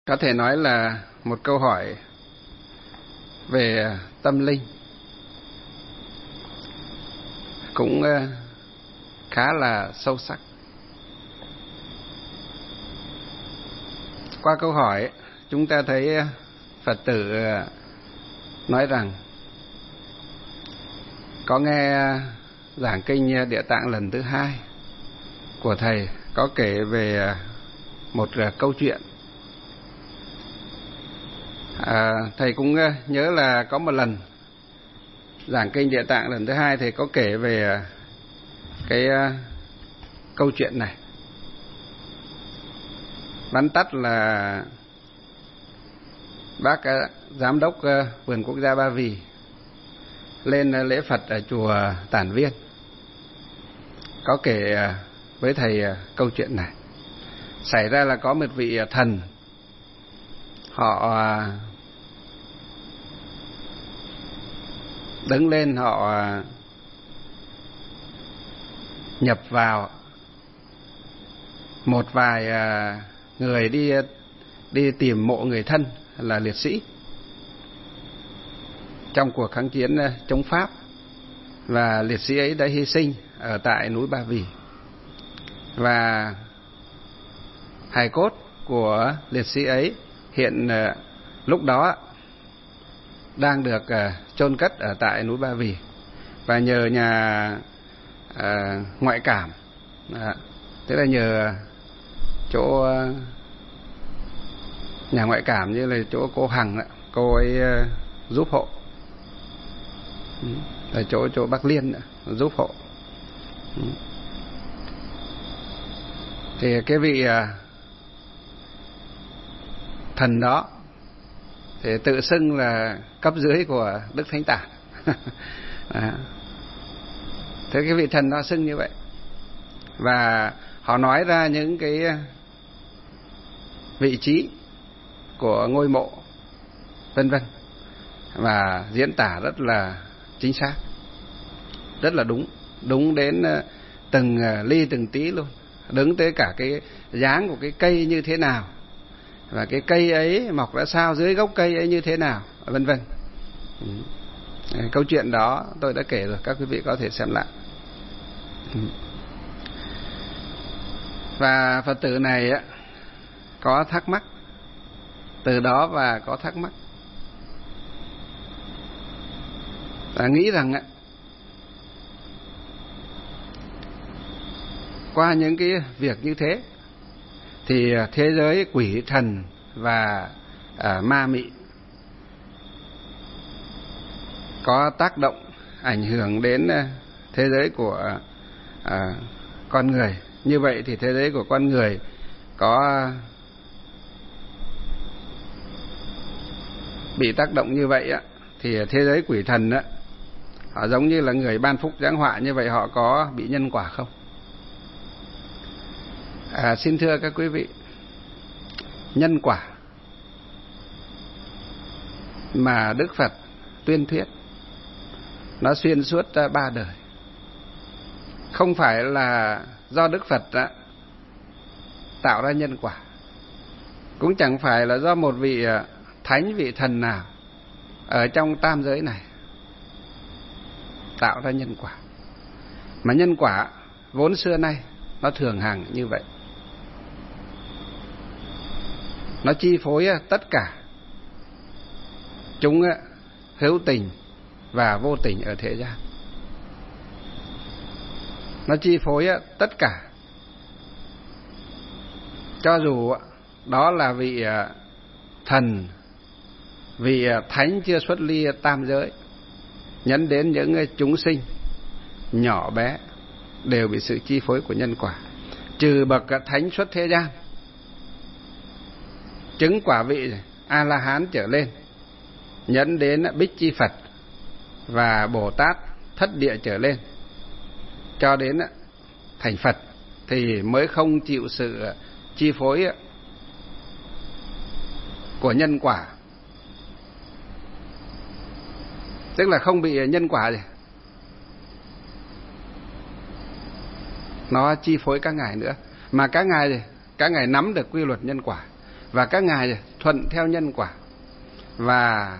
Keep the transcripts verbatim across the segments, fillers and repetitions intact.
Có thể nói là một câu hỏi về tâm linh, cũng khá là sâu sắc. Qua câu hỏi, chúng ta thấy Phật tử nói rằng có nghe giảng kinh Địa Tạng lần thứ hai của Thầy có kể về một câu chuyện. À, Thầy cũng nhớ là có một lần giảng kinh Địa Tạng lần thứ hai Thầy có kể về cái uh, câu chuyện này. Vắn tắt là bác uh, giám đốc uh, vườn quốc gia Ba Vì lên uh, lễ Phật ở chùa Tản Viên, có kể uh, với Thầy uh, câu chuyện này. Xảy ra là có một vị uh, thần, họ uh, đứng lên, họ uh, nhập vào một vài uh, người đi đi tìm mộ người thân là liệt sĩ trong cuộc kháng chiến uh, chống Pháp, và liệt sĩ ấy đã hy sinh ở tại núi Ba Vì, và hài cốt của liệt sĩ ấy hiện uh, lúc đó đang được uh, chôn cất ở tại núi Ba Vì. Và nhờ nhà uh, ngoại cảm, uh, tức là nhờ chỗ uh, nhà ngoại cảm như là chỗ cô Hằng, uh, cô ấy uh, giúp hộ, ở chỗ chỗ Bắc Liên uh, giúp hộ. Thì cái vị uh, thần đó thì tự xưng là cấp dưới của Đức Thánh Tản. À. Thế cái vị thần đó xưng như vậy, và họ nói ra những cái vị trí của ngôi mộ vân vân, và diễn tả rất là chính xác, rất là đúng, đúng đến từng ly từng tí luôn, đứng tới cả cái dáng của cái cây như thế nào, và cái cây ấy mọc ra sao, dưới gốc cây ấy như thế nào, vân vân. Câu chuyện đó tôi đã kể rồi, các quý vị có thể xem lại. Và Phật tử này á có thắc mắc từ đó, và có thắc mắc và nghĩ rằng á, qua những cái việc như thế thì thế giới quỷ thần và à, ma mị có tác động ảnh hưởng đến thế giới của à, con người. Như vậy thì thế giới của con người có bị tác động như vậy á, thì thế giới quỷ thần á, họ giống như là người ban phúc giáng họa, như vậy họ có bị nhân quả không? À, xin thưa các quý vị, nhân quả mà Đức Phật tuyên thuyết nó xuyên suốt ba đời, không phải là do Đức Phật đã tạo ra nhân quả, cũng chẳng phải là do một vị thánh, vị thần nào ở trong tam giới này tạo ra nhân quả, mà nhân quả vốn xưa nay nó thường hằng như vậy, nó chi phối tất cả chúng hữu tình và vô tình ở thế gian. Nó chi phối tất cả, cho dù đó là vị thần, vị thánh chưa xuất ly tam giới, nhấn đến những chúng sinh nhỏ bé đều bị sự chi phối của nhân quả, trừ bậc thánh xuất thế gian, chứng quả vị A La Hán trở lên, nhấn đến Bích Chi Phật và Bồ Tát thất địa trở lên, cho đến thành Phật thì mới không chịu sự chi phối của nhân quả, tức là không bị nhân quả gì nó chi phối các ngài nữa, mà các ngài các ngài nắm được quy luật nhân quả, và các ngài thuận theo nhân quả và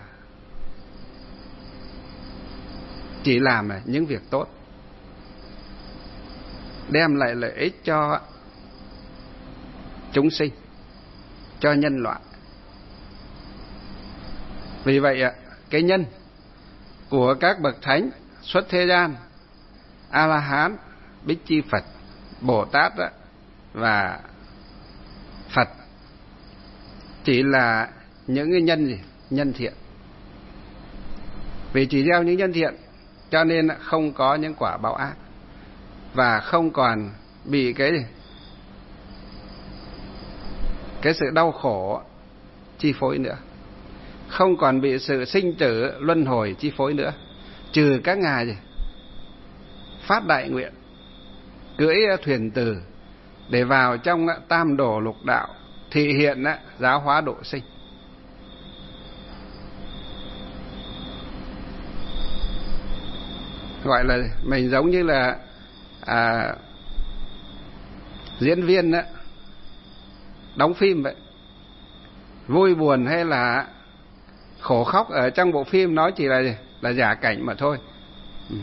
chỉ làm những việc tốt, đem lại lợi ích cho chúng sinh, cho nhân loại. Vì vậy cái nhân của các bậc thánh xuất thế gian, A La Hán, Bích Chi Phật, Bồ Tát và Phật chỉ là những cái nhân gì? Nhân thiện. Vì chỉ gieo những nhân thiện cho nên không có những quả báo ác và không còn bị cái cái sự đau khổ chi phối nữa, không còn bị sự sinh tử luân hồi chi phối nữa, trừ các ngài gì? Phát đại nguyện cưỡi thuyền từ để vào trong tam đồ lục đạo thị hiện giáo hóa độ sinh. Gọi là mình giống như là à, diễn viên đó, đóng phim vậy. Vui buồn hay là khổ khóc ở trong bộ phim nó chỉ là là giả cảnh mà thôi. Ừ.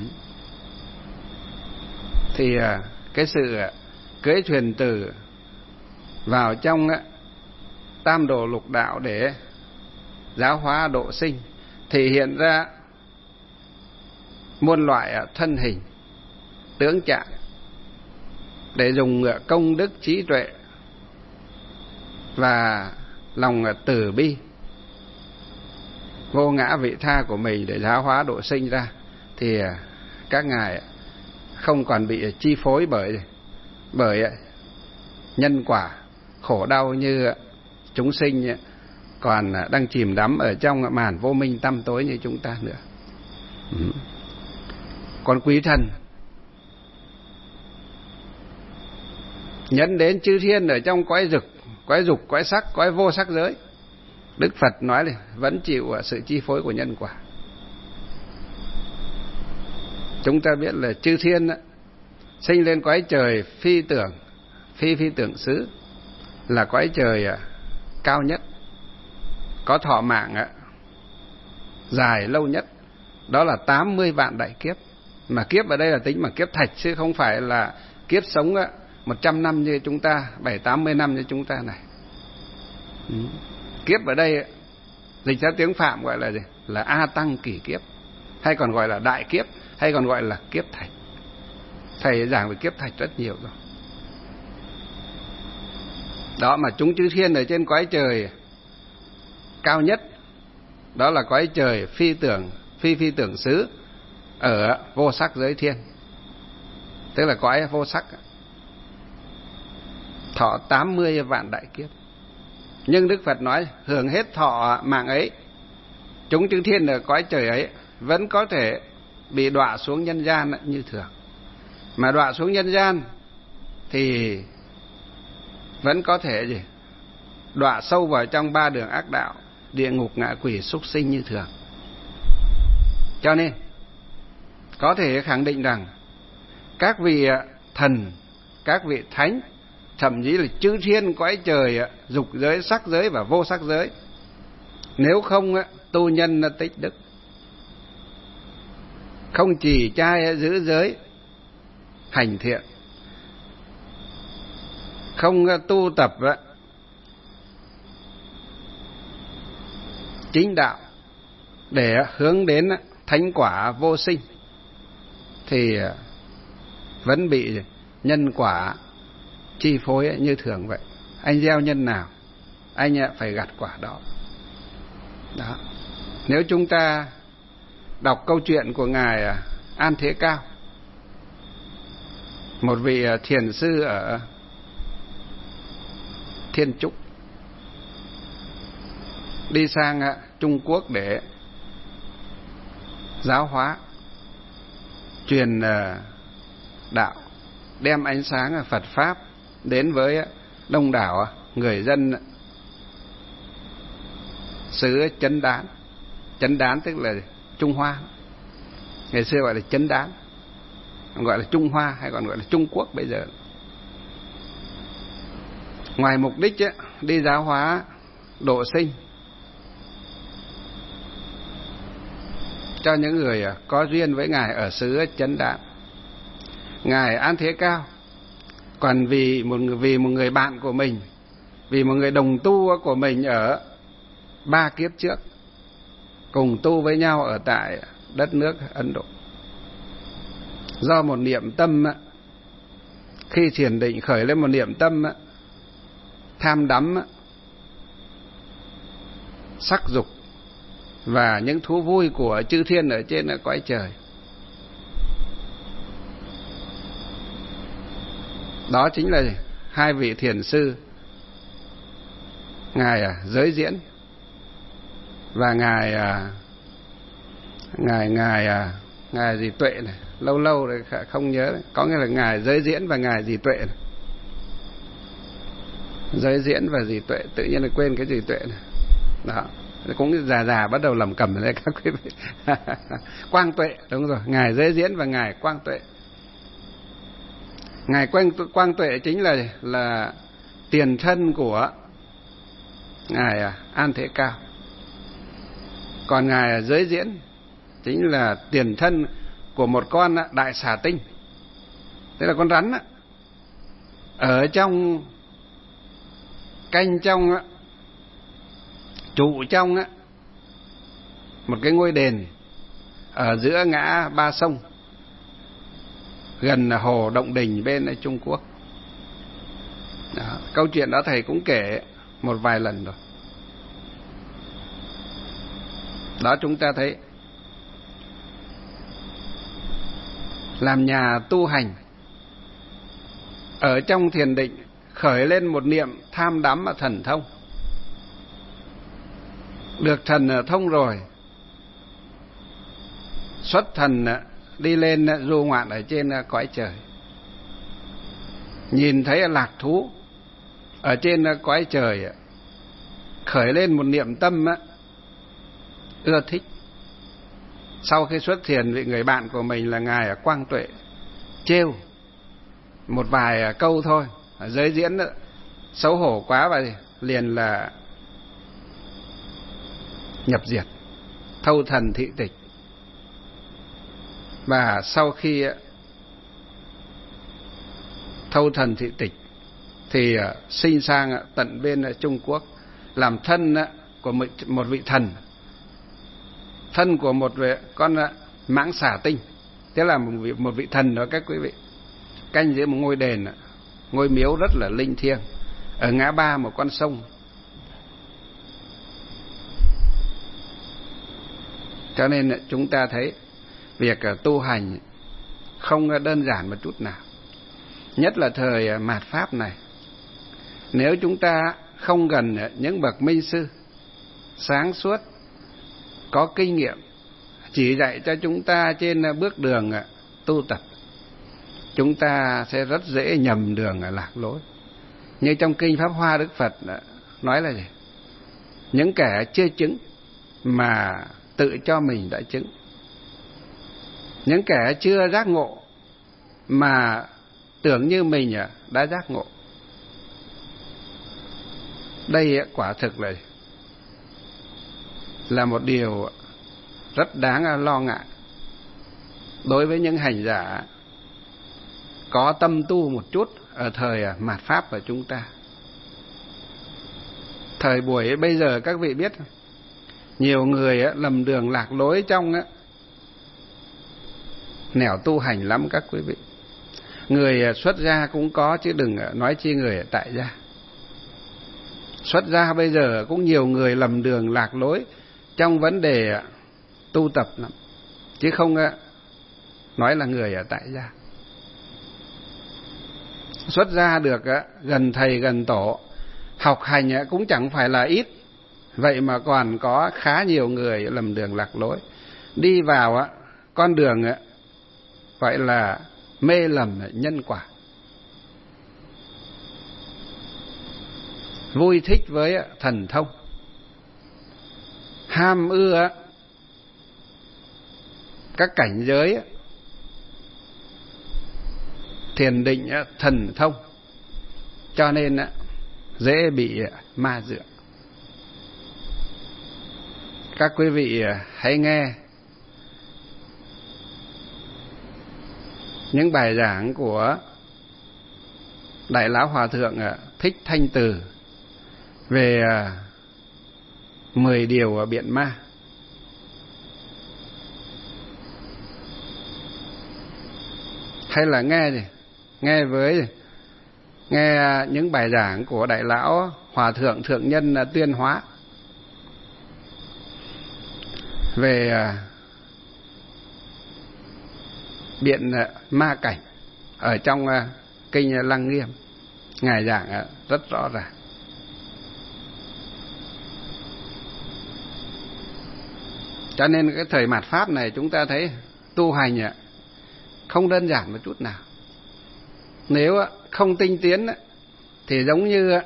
Thì à, cái sự cưỡi thuyền từ vào trong á, tam đồ lục đạo để giáo hóa độ sinh, thể hiện ra muôn loại thân hình tướng trạng để dùng công đức trí tuệ và lòng từ bi vô ngã vị tha của mình để giáo hóa độ sinh ra, thì các ngài không còn bị chi phối bởi bởi nhân quả khổ đau như chúng sinh còn đang chìm đắm ở trong màn vô minh tăm tối như chúng ta nữa. Ừ. Còn quý thần nhấn đến chư thiên ở trong cõi dục, cõi dục, cõi sắc, cõi vô sắc giới, Đức Phật nói là vẫn chịu sự chi phối của nhân quả. Chúng ta biết là chư thiên sinh lên cõi trời phi tưởng, phi phi tưởng xứ, là cõi trời cao nhất, có thọ mạng dài lâu nhất, đó là tám mươi vạn đại kiếp. Mà kiếp ở đây là tính bằng kiếp thạch, chứ không phải là kiếp sống một trăm năm như chúng ta, bảy tám mươi năm như chúng ta này. Ừ. Kiếp ở đây dịch ra tiếng Phạm gọi là gì? Là A Tăng kỷ kiếp, hay còn gọi là đại kiếp, hay còn gọi là kiếp thạch. Thầy giảng về kiếp thạch rất nhiều rồi. Đó, mà chúng chư thiên ở trên cõi trời cao nhất, đó là cõi trời phi tưởng, phi phi tưởng xứ, ở vô sắc giới thiên, tức là cõi vô sắc, thọ tám mươi vạn đại kiếp. Nhưng Đức Phật nói hưởng hết thọ mạng ấy, chúng chư thiên ở cõi trời ấy vẫn có thể bị đọa xuống nhân gian như thường. Mà đọa xuống nhân gian thì vẫn có thể gì? Đọa sâu vào trong ba đường ác đạo, địa ngục, ngạ quỷ, súc sinh như thường. Cho nên có thể khẳng định rằng các vị thần, các vị thánh, thậm chí là chư thiên cõi trời, dục giới, sắc giới và vô sắc giới, nếu không tu nhân tích đức, không trì trai giữ giới hành thiện, không tu tập chính đạo để hướng đến thánh quả vô sinh, thì vẫn bị nhân quả chi phối như thường vậy. Anh gieo nhân nào, anh phải gặt quả đó. Đó. Nếu chúng ta đọc câu chuyện của ngài An Thế Cao, một vị thiền sư ở Thiên Trúc, đi sang Trung Quốc để giáo hóa, truyền đạo, đem ánh sáng Phật Pháp đến với đông đảo người dân xứ Chấn Đán. Chấn Đán tức là Trung Hoa, ngày xưa gọi là Chấn Đán, gọi là Trung Hoa hay còn gọi là Trung Quốc bây giờ. Ngoài mục đích ấy, đi giáo hóa độ sinh cho những người có duyên với Ngài ở xứ Chấn Đạm. Ngài An Thế Cao còn vì một vì một người bạn của mình, vì một người đồng tu của mình ở ba kiếp trước, cùng tu với nhau ở tại đất nước Ấn Độ. Do một niệm tâm, khi thiền định khởi lên một niệm tâm tham đắm sắc dục và những thú vui của chư thiên ở trên cõi trời. Đó chính là hai vị thiền sư, ngài Giới Diễn và ngài ngài ngài ngài gì Tuệ này, lâu lâu rồi không nhớ, có nghĩa là ngài Giới Diễn và ngài gì Tuệ này. Giới Diễn và gì Tuệ, tự nhiên là quên cái gì Tuệ này. Đó, cũng già già bắt đầu lẩm cẩm đấy các quý vị. Quang Tuệ, đúng rồi, ngài Giới Diễn và ngài Quang Tuệ. Ngài Quang, Quang Tuệ chính là là tiền thân của ngài An Thế Cao. Còn ngài Giới Diễn chính là tiền thân của một con đại xà tinh, tức là con rắn ở trong canh trong trụ trong một cái ngôi đền ở giữa ngã ba sông gần hồ Động Đình bên Trung Quốc. Đó, câu chuyện đó thầy cũng kể một vài lần rồi. Đó, chúng ta thấy làm nhà tu hành ở trong thiền định khởi lên một niệm tham đắm và thần thông, được thần thông rồi, xuất thần đi lên du ngoạn ở trên cõi trời, nhìn thấy lạc thú ở trên cõi trời, khởi lên một niệm tâm ưa thích. Sau khi xuất thiền, vị người bạn của mình là ngài Quang Tuệ trêu một vài câu thôi, Giới Diễn đó, xấu hổ quá và liền là nhập diệt, thâu thần thị tịch. Và sau khi thâu thần thị tịch thì sinh sang tận bên Trung Quốc, làm thân của một vị thần, thân của một con mãng xà tinh. Thế là một vị, một vị thần đó các quý vị, canh giữa một ngôi đền, ngôi miếu rất là linh thiêng ở ngã ba một con sông. Cho nên chúng ta thấy việc tu hành không đơn giản một chút nào, nhất là thời mạt Pháp này. Nếu chúng ta không gần những bậc minh sư sáng suốt, có kinh nghiệm, chỉ dạy cho chúng ta trên bước đường tu tập, chúng ta sẽ rất dễ nhầm đường lạc lối. Như trong kinh Pháp Hoa, Đức Phật nói là gì? Những kẻ chưa chứng mà tự cho mình đã chứng, những kẻ chưa giác ngộ mà tưởng như mình đã giác ngộ. Đây quả thực là là một điều rất đáng lo ngại đối với những hành giả có tâm tu một chút ở thời mạt Pháp của chúng ta. Thời buổi bây giờ các vị biết, nhiều người lầm đường lạc lối trong nẻo tu hành lắm các quý vị. Người xuất gia cũng có, chứ đừng nói chi người tại gia. Xuất gia bây giờ cũng nhiều người lầm đường lạc lối trong vấn đề tu tập lắm, chứ không nói là người ở tại gia. Xuất gia được gần thầy gần tổ, học hành cũng chẳng phải là ít, vậy mà còn có khá nhiều người lầm đường lạc lối, đi vào con đường gọi là mê lầm nhân quả, vui thích với thần thông, ham ưa các cảnh giới thiền định thần thông, cho nên dễ bị ma dựa. các quý vị hãy nghe những bài giảng của Đại Lão Hòa Thượng Thích Thanh Từ về mười điều biện ma. Hay là nghe gì? Nghe với nghe những bài giảng của Đại Lão Hòa Thượng Thượng Nhân Tuyên Hóa về biện ma cảnh ở trong kinh Lăng Nghiêm. Ngài giảng rất rõ ràng. Cho nên cái thời mạt Pháp này chúng ta thấy tu hành không đơn giản một chút nào. Nếu không tinh tiến thì giống như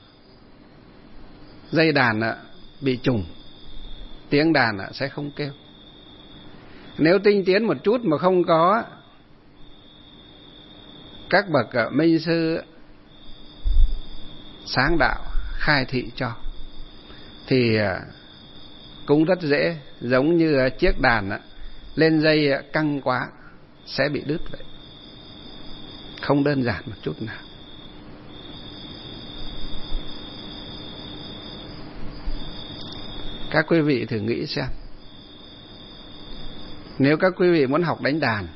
dây đàn bị trùng, tiếng đàn sẽ không kêu. Nếu tinh tiến một chút mà không có các bậc minh sư sáng đạo khai thị cho thì cũng rất dễ, giống như chiếc đàn lên dây căng quá sẽ bị đứt vậy. Không đơn giản một chút nào. Các quý vị thử nghĩ xem, nếu các quý vị muốn học đánh đàn,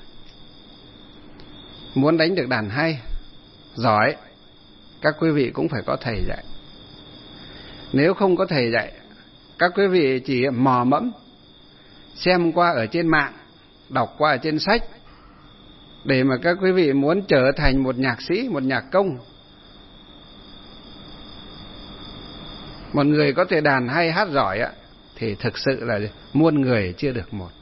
muốn đánh được đàn hay, giỏi, các quý vị cũng phải có thầy dạy. Nếu không có thầy dạy, các quý vị chỉ mò mẫm, xem qua ở trên mạng, đọc qua ở trên sách, để mà các quý vị muốn trở thành một nhạc sĩ, một nhạc công, một người có thể đàn hay hát giỏi á, thì thực sự là muôn người chưa được một.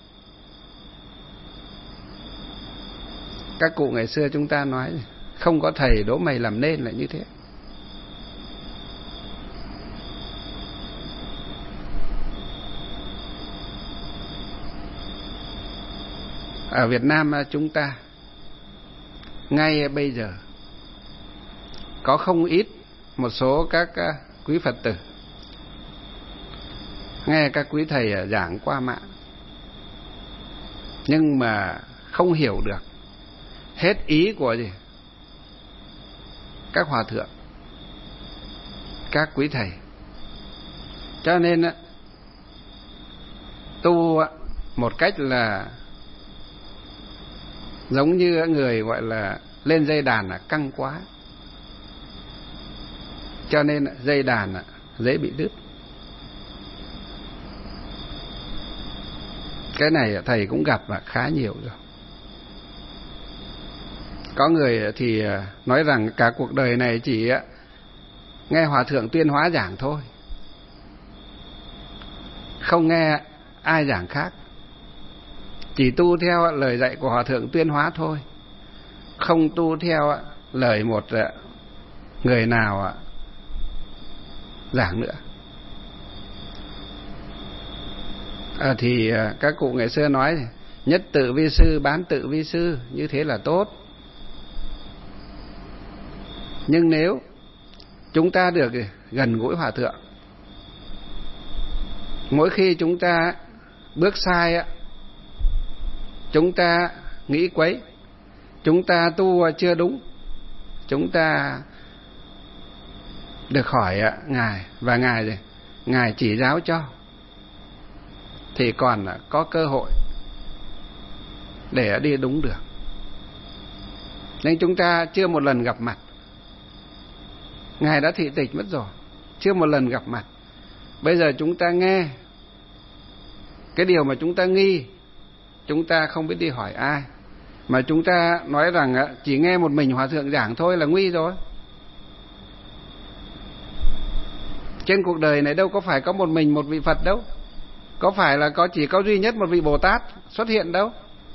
Các cụ ngày xưa chúng ta nói không có thầy đố mày làm nên là như thế. Ở Việt Nam chúng ta ngay bây giờ có không ít một số các quý Phật tử nghe các quý thầy giảng qua mạng, nhưng mà không hiểu được hết ý của gì các hòa thượng, các quý thầy. Cho nên tu một cách là giống như người gọi là lên dây đàn là căng quá, cho nên dây đàn dễ bị đứt. Cái này thầy cũng gặp và khá nhiều rồi. Có người thì nói rằng cả cuộc đời này chỉ nghe Hòa Thượng Tuyên Hóa giảng thôi, không nghe ai giảng khác, chỉ tu theo lời dạy của Hòa Thượng Tuyên Hóa thôi, không tu theo lời một người nào giảng nữa. À, thì các cụ ngày xưa nói nhất tự vi sư, bán tự vi sư, như thế là tốt. Nhưng nếu chúng ta được gần gũi Hòa Thượng, mỗi khi chúng ta bước sai, chúng ta nghĩ quấy, chúng ta tu chưa đúng, chúng ta được hỏi Ngài và Ngài Ngài chỉ giáo cho, thì còn có cơ hội để đi đúng được. Nhưng chúng ta chưa một lần gặp mặt, Ngài đã thị tịch mất rồi, chưa một lần gặp mặt. Bây giờ chúng ta nghe cái điều mà chúng ta nghi, chúng ta không biết đi hỏi ai, mà chúng ta nói rằng chỉ nghe một mình Hòa Thượng giảng thôi là nguy rồi. Trên cuộc đời này đâu có phải có một mình một vị Phật đâu, có phải là có chỉ có duy nhất một vị Bồ Tát xuất hiện đâu,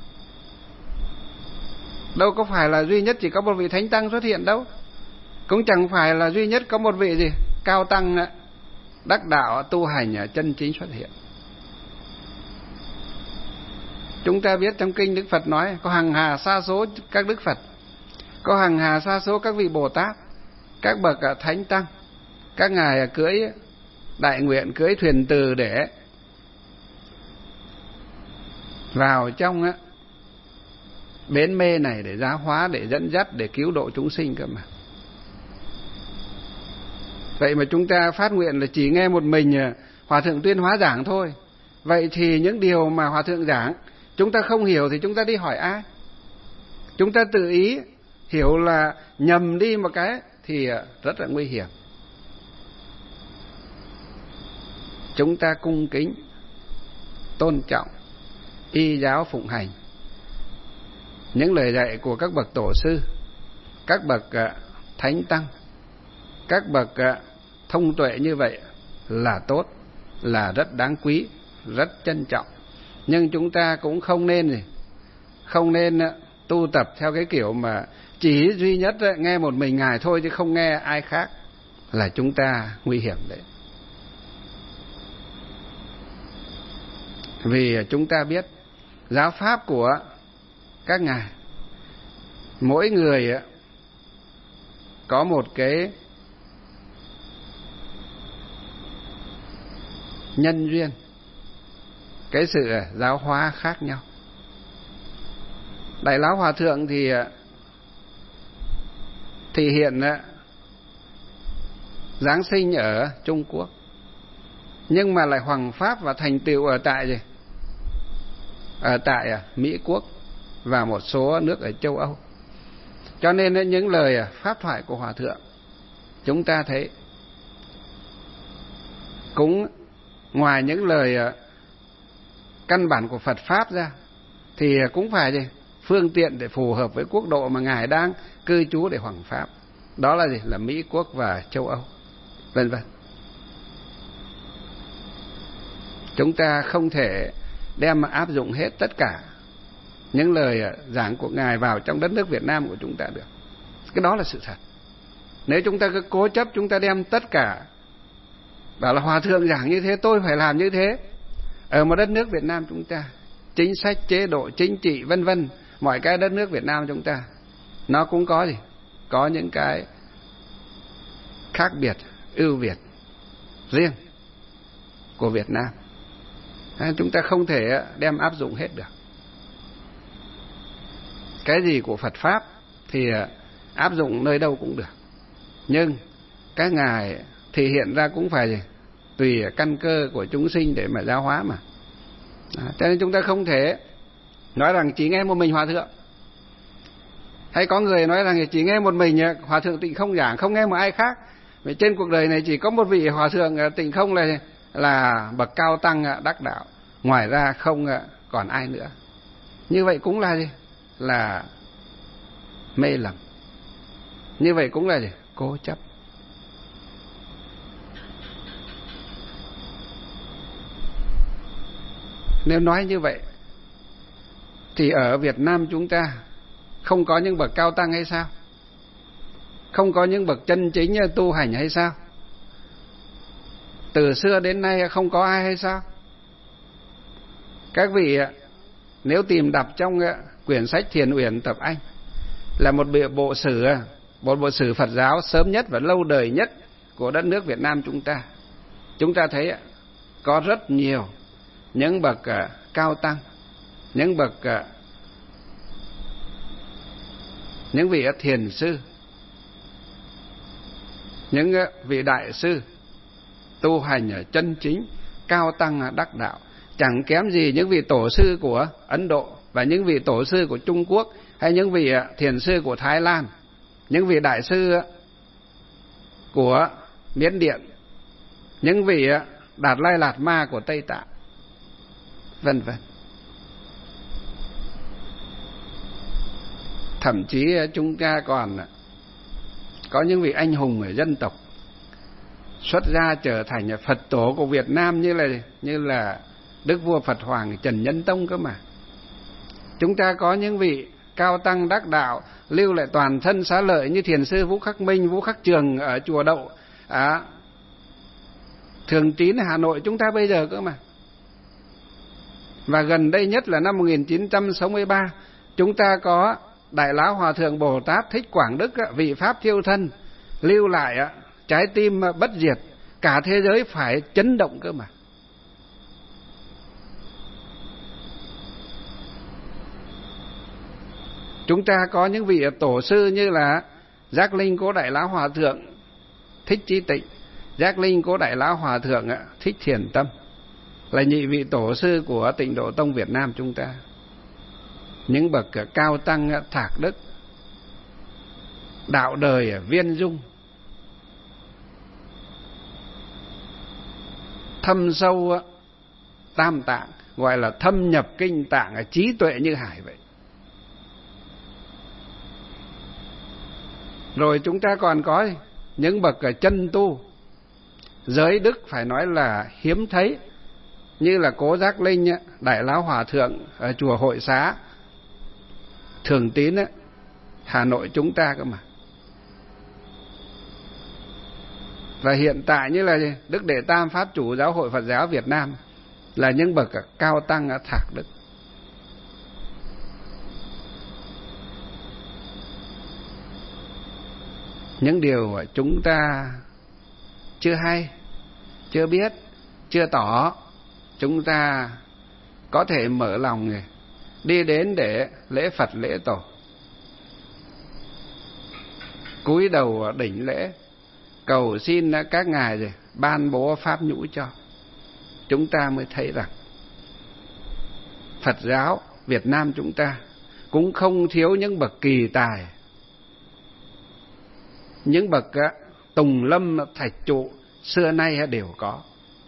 đâu có phải là duy nhất chỉ có một vị Thánh Tăng xuất hiện đâu, cũng chẳng phải là duy nhất có một vị gì cao tăng đắc đạo tu hành chân chính xuất hiện. Chúng ta biết trong kinh Đức Phật nói có hàng hà sa số các Đức Phật, có hàng hà sa số các vị Bồ Tát, các bậc Thánh Tăng, các ngài cưỡi đại nguyện, cưỡi thuyền từ để vào trong á bến mê này để giáo hóa, để dẫn dắt, để cứu độ chúng sinh cơ mà. Vậy mà chúng ta phát nguyện là chỉ nghe một mình Hòa Thượng Tuyên Hóa giảng thôi. Vậy thì những điều mà Hòa Thượng giảng chúng ta không hiểu thì chúng ta đi hỏi ai? Chúng ta tự ý hiểu là nhầm đi một cái thì rất là nguy hiểm. Chúng ta cung kính, tôn trọng, y giáo phụng hành những lời dạy của các bậc tổ sư, các bậc thánh tăng, các bậc thông tuệ như vậy là tốt, là rất đáng quý, rất trân trọng. Nhưng chúng ta cũng không nên gì, không nên tu tập theo cái kiểu mà chỉ duy nhất nghe một mình Ngài thôi chứ không nghe ai khác, là chúng ta nguy hiểm đấy. Vì chúng ta biết giáo pháp của các ngài, mỗi người có một cái nhân duyên, cái sự giáo hóa khác nhau. Đại Lão Hòa Thượng thì thì hiện giáng sinh ở Trung Quốc, nhưng mà lại hoằng pháp và thành tựu ở tại gì? Ở tại Mỹ Quốc và một số nước ở châu Âu. Cho nên những lời pháp thoại của Hòa Thượng chúng ta thấy cũng ngoài những lời căn bản của Phật Pháp ra thì cũng phải gì? Phương tiện để phù hợp với quốc độ mà Ngài đang cư trú để hoằng pháp. Đó là gì? Là Mỹ Quốc và châu Âu, vân vân. Chúng ta không thể đem mà áp dụng hết tất cả những lời giảng của Ngài vào trong đất nước Việt Nam của chúng ta được. Cái đó là sự thật. Nếu chúng ta cứ cố chấp chúng ta đem tất cả, bảo là Hòa Thượng giảng như thế tôi phải làm như thế, ở một đất nước Việt Nam chúng ta, chính sách, chế độ, chính trị, vân vân, mọi cái đất nước Việt Nam chúng ta nó cũng có gì? Có những cái khác biệt, ưu việt riêng của Việt Nam. Chúng ta không thể đem áp dụng hết được. Cái gì của Phật Pháp thì áp dụng nơi đâu cũng được, nhưng các ngài thì hiện ra cũng phải gì? Tùy căn cơ của chúng sinh để mà giáo hóa mà. Cho nên chúng ta không thể nói rằng chỉ nghe một mình Hòa Thượng. Hay có người nói rằng chỉ nghe một mình Hòa Thượng Tịnh Không giảng, không nghe một ai khác. Vì trên cuộc đời này chỉ có một vị Hòa Thượng Tịnh Không là là bậc cao tăng đắc đạo, ngoài ra không còn ai nữa. Như vậy cũng là gì? Là mê lầm. Như vậy cũng là gì? Cố chấp. Nếu nói như vậy thì ở Việt Nam chúng ta không có những bậc cao tăng hay sao? Không có những bậc chân chính tu hành hay sao? Từ xưa đến nay không có ai hay sao? Các vị nếu tìm đọc trong quyển sách Thiền Uyển Tập Anh, là một bộ sử, một bộ sử Phật giáo sớm nhất và lâu đời nhất của đất nước Việt Nam chúng ta, chúng ta thấy có rất nhiều những bậc cao tăng, những bậc những vị thiền sư, những vị đại sư tu hành ở chân chính, cao tăng đắc đạo, chẳng kém gì những vị tổ sư của Ấn Độ và những vị tổ sư của Trung Quốc, hay những vị thiền sư của Thái Lan, những vị đại sư của Miến Điện, những vị Đạt Lai Lạt Ma của Tây Tạng, vân vân. Thậm chí chúng ta còn có những vị anh hùng ở dân tộc xuất gia trở thành Phật tổ của Việt Nam, như là như là Đức vua Phật Hoàng Trần Nhân Tông cơ mà. Chúng ta có những vị cao tăng đắc đạo lưu lại toàn thân xá lợi như thiền sư Vũ Khắc Minh, Vũ Khắc Trường ở chùa Đậu à, Thường Tín Hà Nội chúng ta bây giờ cơ mà. Và gần đây nhất là năm một nghìn chín trăm sáu mươi ba, chúng ta có Đại Lão Hòa Thượng Bồ Tát Thích Quảng Đức, vị Pháp thiêu thân, lưu lại trái tim bất diệt, cả thế giới phải chấn động cơ mà. Chúng ta có những vị tổ sư như là Giác Linh Cố Đại Lão Hòa Thượng Thích Chí Tịnh, Giác Linh Cố Đại Lão Hòa Thượng Thích Thiền Tâm, là nhị vị tổ sư của Tịnh Độ Tông Việt Nam chúng ta. Những bậc cao tăng thạc đức, đạo đời viên dung, thâm sâu tam tạng, gọi là thâm nhập kinh tạng, trí tuệ như hải vậy. Rồi chúng ta còn có những bậc chân tu, giới đức phải nói là hiếm thấy, như là Cố Giác Linh, Đại Lão Hòa Thượng ở chùa Hội Xá Thường Tín, Hà Nội chúng ta cơ mà. Và hiện tại như là Đức Đệ Tam Pháp Chủ Giáo hội Phật giáo Việt Nam, là những bậc cao tăng thạc đức. Những điều chúng ta chưa hay, chưa biết, chưa tỏ, chúng ta có thể mở lòng đi đến để lễ Phật lễ Tổ, cúi đầu đỉnh lễ, cầu xin các ngài rồi ban bố pháp nhũ cho. Chúng ta mới thấy rằng Phật giáo Việt Nam chúng ta cũng không thiếu những bậc kỳ tài, những bậc tùng lâm thạch trụ xưa nay đều có.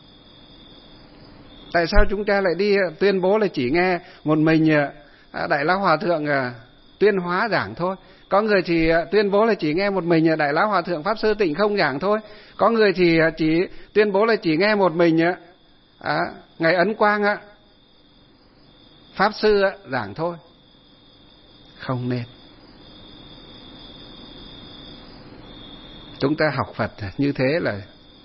Tại sao chúng ta lại đi tuyên bố là chỉ nghe một mình Đại Lão Hòa Thượng tuyên hóa giảng thôi? Có người thì tuyên bố là chỉ nghe một mình Đại Lão Hòa Thượng Pháp Sư Tịnh Không giảng thôi. Có người thì chỉ tuyên bố là chỉ nghe một mình à, Ngài Ấn Quang Pháp Sư giảng thôi. Không nên. Chúng ta học Phật như thế là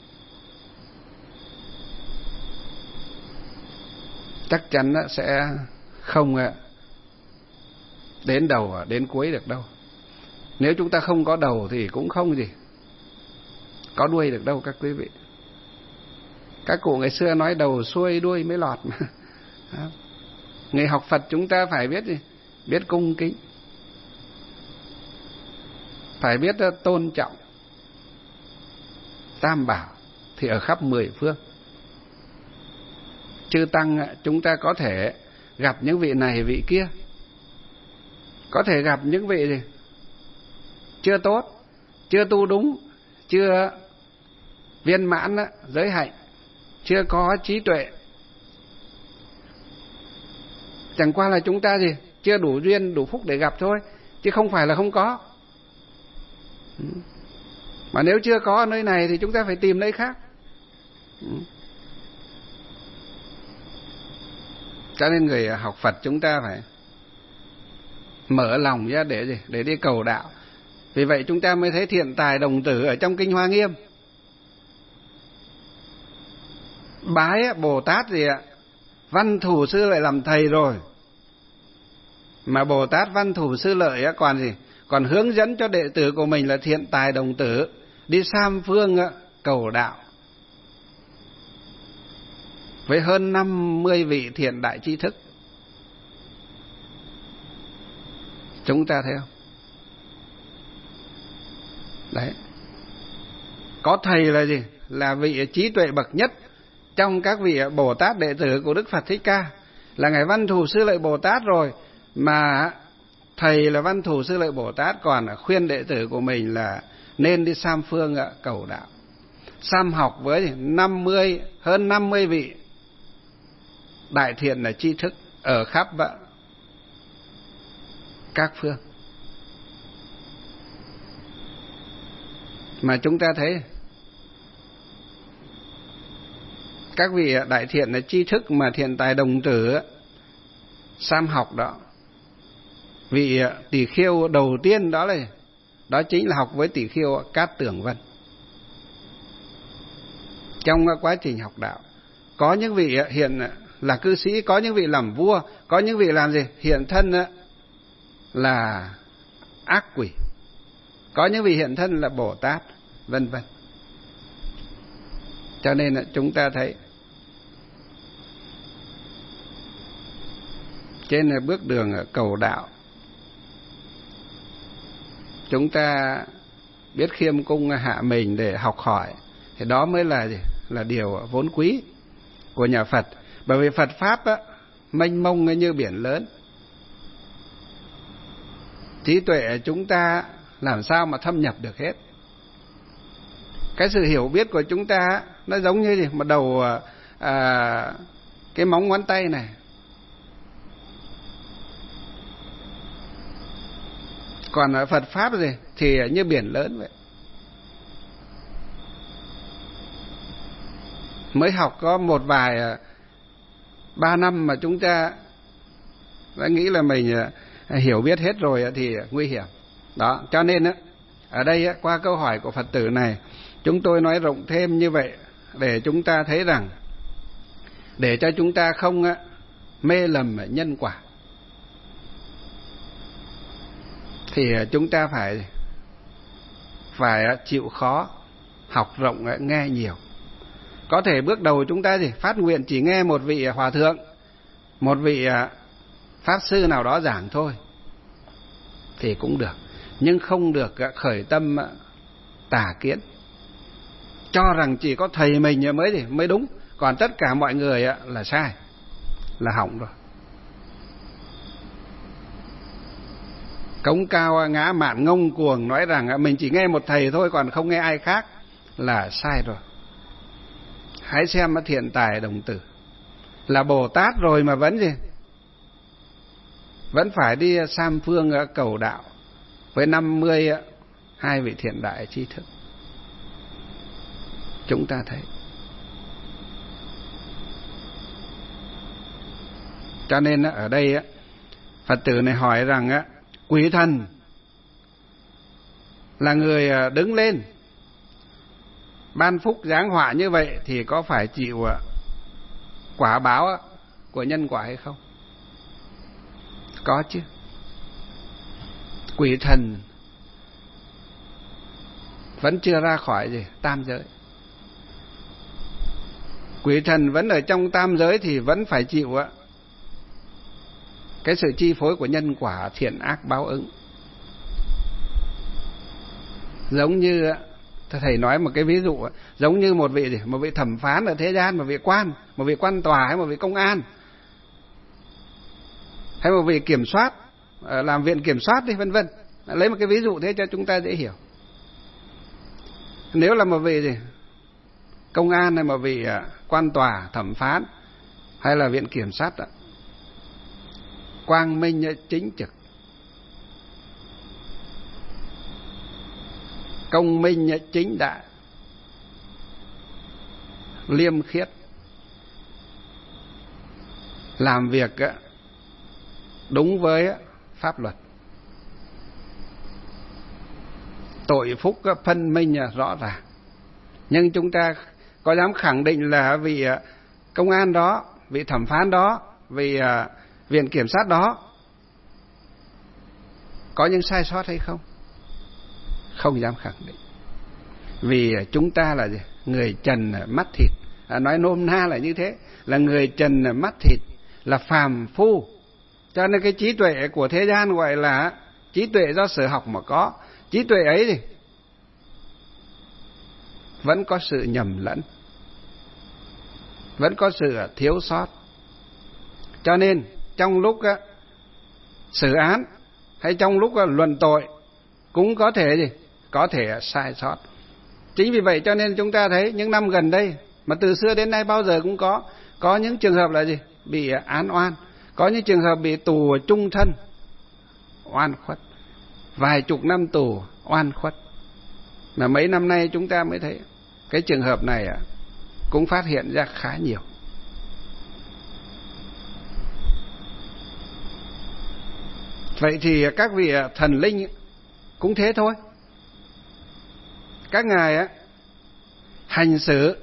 chắc chắn sẽ không đến đầu đến cuối được đâu. Nếu chúng ta không có đầu thì cũng không gì có đuôi được đâu các quý vị. Các cụ ngày xưa nói đầu xuôi đuôi mới lọt mà. Người học Phật chúng ta phải biết gì? Biết cung kính, phải biết tôn trọng Tam Bảo thì ở khắp mười phương. Chư tăng chúng ta có thể gặp những vị này vị kia, có thể gặp những vị gì chưa tốt, chưa tu đúng, chưa viên mãn giới hạnh, chưa có trí tuệ. Chẳng qua là chúng ta gì chưa đủ duyên đủ phúc để gặp thôi, chứ không phải là không có. Mà nếu chưa có ở nơi này thì chúng ta phải tìm nơi khác. Cho nên người học Phật chúng ta phải mở lòng ra để gì? Để đi cầu đạo. Vì vậy chúng ta mới thấy Thiện Tài Đồng Tử ở trong Kinh Hoa Nghiêm bái Bồ Tát gì ạ? Văn Thủ Sư Lợi làm thầy rồi, mà Bồ Tát Văn Thủ Sư Lợi còn gì? Còn hướng dẫn cho đệ tử của mình là Thiện Tài Đồng Tử đi Sam Phương cầu đạo với hơn năm mươi vị thiện đại tri thức. Chúng ta thấy không? Đấy. Có thầy là gì? Là vị trí tuệ bậc nhất trong các vị Bồ Tát đệ tử của Đức Phật Thích Ca, là Ngài Văn Thù Sư Lợi Bồ Tát rồi, mà thầy là Văn Thù Sư Lợi Bồ Tát còn khuyên đệ tử của mình là nên đi Sam Phương cầu đạo. Sam học với năm mươi hơn năm mươi vị đại thiện là tri thức ở khắp các phương. Mà chúng ta thấy các vị đại thiện là tri thức mà Thiện Tài Đồng Tử Sam học đó, vị Tỷ Khiêu đầu tiên đó là đó chính là học với Tỷ Khiêu Cát Tường Vân. Trong quá trình học đạo có những vị hiện là cư sĩ, có những vị làm vua, có những vị làm gì? Hiện thân là ác quỷ, có những vị hiện thân là Bồ Tát, vân vân. Cho nên chúng ta thấy trên bước đường cầu đạo chúng ta biết khiêm cung hạ mình để học hỏi, thì đó mới là gì? Là điều vốn quý của nhà Phật. Bởi vì Phật Pháp á, mênh mông như biển lớn. Trí tuệ chúng ta làm sao mà thâm nhập được hết. Cái sự hiểu biết của chúng ta nó giống như gì? Một đầu à, cái móng ngón tay này. Còn ở Phật Pháp gì thì như biển lớn vậy. Mới học có một vài ba năm mà chúng ta đã nghĩ là mình hiểu biết hết rồi thì nguy hiểm. Đó, cho nên á, ở đây á, qua câu hỏi của Phật tử này, chúng tôi nói rộng thêm như vậy để chúng ta thấy rằng, để cho chúng ta không á, mê lầm nhân quả, thì chúng ta phải phải chịu khó, học rộng, nghe nhiều. Có thể bước đầu chúng ta gì phát nguyện chỉ nghe một vị hòa thượng, một vị pháp sư nào đó giảng thôi thì cũng được, nhưng không được khởi tâm tà kiến, cho rằng chỉ có thầy mình mới gì mới đúng, còn tất cả mọi người là sai, là hỏng rồi. Cống cao ngã mạn ngông cuồng nói rằng mình chỉ nghe một thầy thôi còn không nghe ai khác là sai rồi. Hãy xem Thiện Tài Đồng Tử, là Bồ Tát rồi mà vẫn gì vẫn phải đi Sam Phương cầu đạo với năm mươi hai vị thiện đại tri thức. Chúng ta thấy. Cho nên ở đây Phật tử này hỏi rằng quỷ thần là người đứng lên ban phúc giáng họa như vậy thì có phải chịu quả báo của nhân quả hay không? Có chứ. Quỷ thần vẫn chưa ra khỏi gì tam giới. Quỷ thần vẫn ở trong tam giới thì vẫn phải chịu cái sự chi phối của nhân quả thiện ác báo ứng. Giống như thầy nói một cái ví dụ, giống như một vị gì, một vị thẩm phán ở thế gian, một vị quan, một vị quan tòa hay một vị công an, hay một vị kiểm soát, làm viện kiểm soát đi vân vân. Lấy một cái ví dụ thế cho chúng ta dễ hiểu. Nếu là một vị gì công an hay một vị quan tòa, thẩm phán hay là viện kiểm sát đó, quang minh chính trực, công minh chính đại, liêm khiết, làm việc đúng với pháp luật, tội phúc phân minh rõ ràng. Nhưng chúng ta có dám khẳng định là vị công an đó, vị thẩm phán đó, vị viện kiểm sát đó có những sai sót hay không? Không dám khẳng định. Vì chúng ta là gì? Người trần mắt thịt, à, nói nôm na là như thế, là người trần mắt thịt, là phàm phu. Cho nên cái trí tuệ của thế gian gọi là trí tuệ do sở học mà có. Trí tuệ ấy thì vẫn có sự nhầm lẫn, vẫn có sự thiếu sót. Cho nên trong lúc á, xử án hay trong lúc á, luận tội cũng có thể gì? Có thể sai sót. Chính vì vậy cho nên chúng ta thấy những năm gần đây, mà từ xưa đến nay bao giờ cũng có, có những trường hợp là gì? Bị án oan, có những trường hợp bị tù chung thân, oan khuất, vài chục năm tù, oan khuất. Mà mấy năm nay chúng ta mới thấy cái trường hợp này cũng phát hiện ra khá nhiều. Vậy thì các vị thần linh cũng thế thôi. Các ngài á hành xử,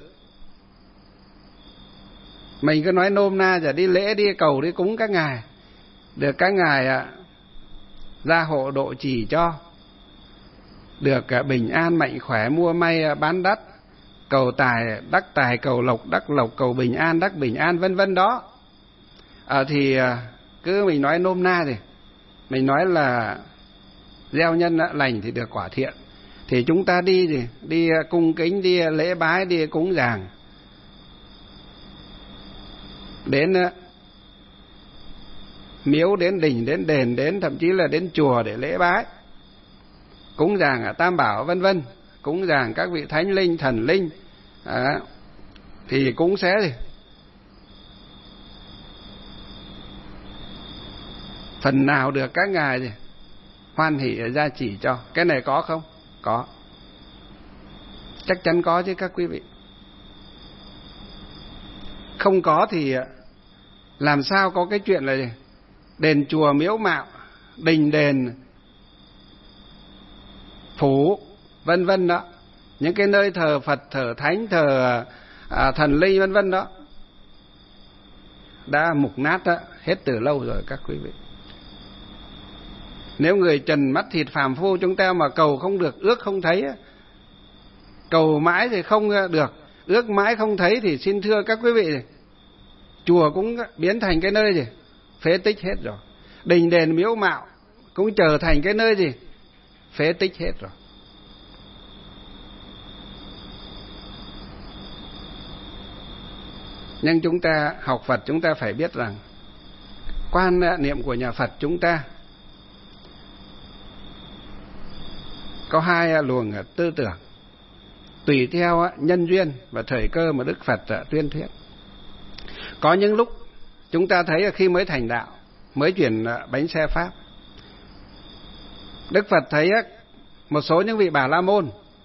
mình cứ nói nôm na giờ đi lễ đi cầu đi cúng các ngài, được các ngài á gia hộ độ trì cho, được bình an mạnh khỏe, mua may bán đắt, cầu tài đắc tài, cầu lộc đắc lộc, cầu bình an đắc bình an, vân vân đó. À, thì cứ mình nói nôm na thì mình nói là gieo nhân lành thì được quả thiện. Thì chúng ta đi gì? Đi cung kính, đi lễ bái, đi cúng dường, đến miếu, đến đình, đến đền, đến thậm chí là đến chùa để lễ bái, cúng dường ở Tam Bảo vân vân, cúng dường các vị thánh linh, thần linh, à, thì cũng sẽ gì? Phần nào được các ngài gì? Hoan hỷ gia chỉ cho. Cái này có không? Có. Chắc chắn có chứ các quý vị. Không có thì làm sao có cái chuyện là gì? Đền chùa miếu mạo, đình đền, phủ vân vân đó, những cái nơi thờ Phật, thờ thánh, thờ à, thần linh vân vân đó đã mục nát đó, hết từ lâu rồi các quý vị. Nếu người trần mắt thịt phàm phu chúng ta mà cầu không được, ước không thấy, cầu mãi thì không được, ước mãi không thấy, thì xin thưa các quý vị, chùa cũng biến thành cái nơi gì? Phế tích hết rồi. Đình đền miếu mạo cũng trở thành cái nơi gì? Phế tích hết rồi. Nhưng chúng ta học Phật, chúng ta phải biết rằng quan niệm của nhà Phật chúng ta có hai luồng tư tưởng, tùy theo nhân duyên và thời cơ mà Đức Phật tuyên thuyết. Có những lúc chúng ta thấy khi mới thành đạo, mới chuyển bánh xe Pháp, Đức Phật thấy một số những vị Bà La Môn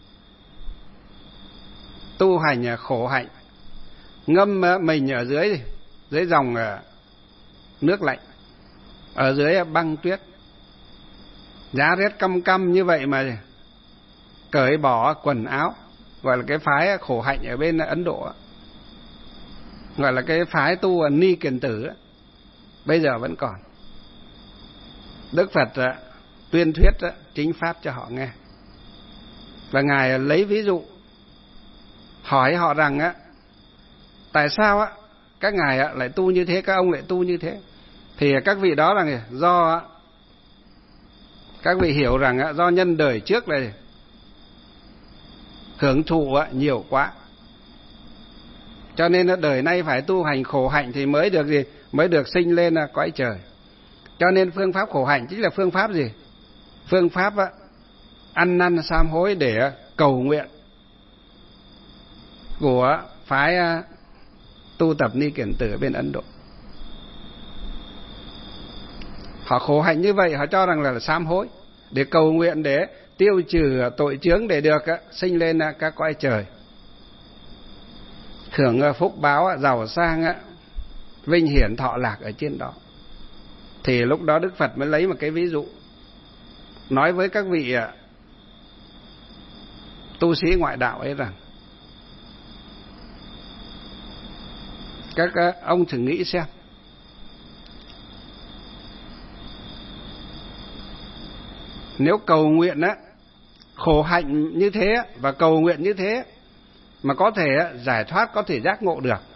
tu hành khổ hạnh, ngâm mình ở dưới dưới dòng nước lạnh, ở dưới băng tuyết, giá rét căm căm như vậy mà cởi bỏ quần áo, gọi là cái phái khổ hạnh ở bên Ấn Độ, gọi là cái phái tu Ni Kiền Tử, bây giờ vẫn còn. Đức Phật tuyên thuyết chính pháp cho họ nghe, và ngài lấy ví dụ hỏi họ rằng á, tại sao á các ngài lại tu như thế, các ông lại tu như thế? Thì các vị đó là do các vị hiểu rằng do nhân đời trước này hưởng thụ nhiều quá, cho nên đời nay phải tu hành khổ hạnh thì mới được gì? Mới được sinh lên cõi trời. Cho nên phương pháp khổ hạnh chính là phương pháp gì? Phương pháp ăn năn sám hối để cầu nguyện của phái tu tập Ni Kiền Tử ở bên Ấn Độ. Họ khổ hạnh như vậy, họ cho rằng là sám hối, để cầu nguyện, để tiêu trừ tội chướng, để được sinh lên các cõi trời, hưởng phúc báo giàu sang, vinh hiển thọ lạc ở trên đó. Thì lúc đó Đức Phật mới lấy một cái ví dụ, nói với các vị tu sĩ ngoại đạo ấy rằng, các ông thử nghĩ xem, nếu cầu nguyện á, khổ hạnh như thế và cầu nguyện như thế mà có thể giải thoát, có thể giác ngộ được,